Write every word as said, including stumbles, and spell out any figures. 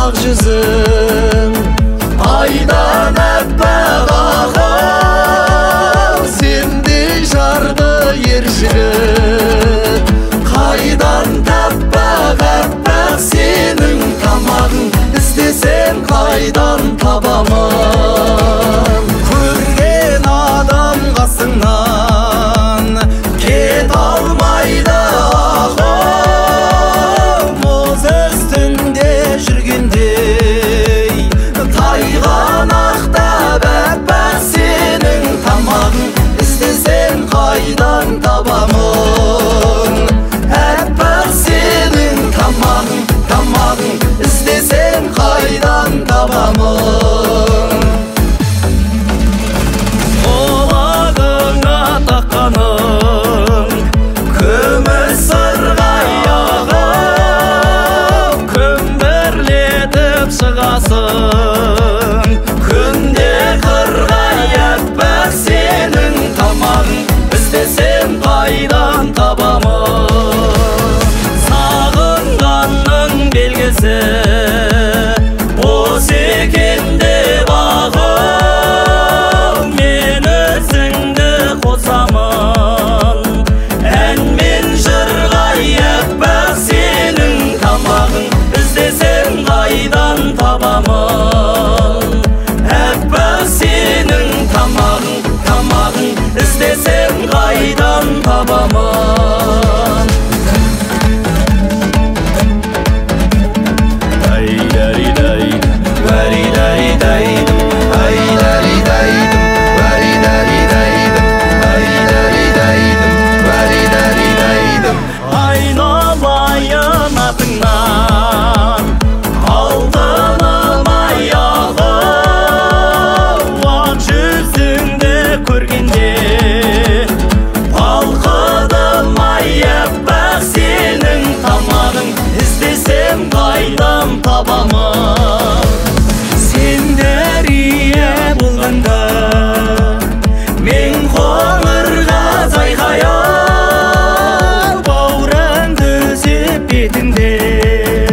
ақ жүзің айдан әппақ ағыл, сендей жарды ер жігіт қайдан таппақ әппақ сенің тамағың, іздесем қайдан табамын. Көрген адам қасыңнан кет алмайды ағым, мұз үстінде жүргендей тайған ақтап әппақ сенің тамағың, іздесем қайдан табамын. Әппақ сенің тамағың, тамағың, іздесем қайдан табамын. Қолағыңа таққаның күміс сырғаяғым, күмбірлетіп шығасың күнде қырғай. әппақ сенің тамағың, іздесем қайдан табамын. Сағынғанның белгісі осы екен деп ағым, мен өзіңді қосамын ән мен жырға. әппақ сенің тамағың, іздесем қайдан табамын. әппақ сенің тамағың, тамағың, іздесем қайдан табамын. Айналайын атыңнан алтыным аяғым, ақ жүзіңді көргенде балқыдым ай. әппақ сенің тамағың, іздесем қайдан табамын. Сен дәрия болғанда мен қоңырға зайғаял, баураңды үзіп бетіңде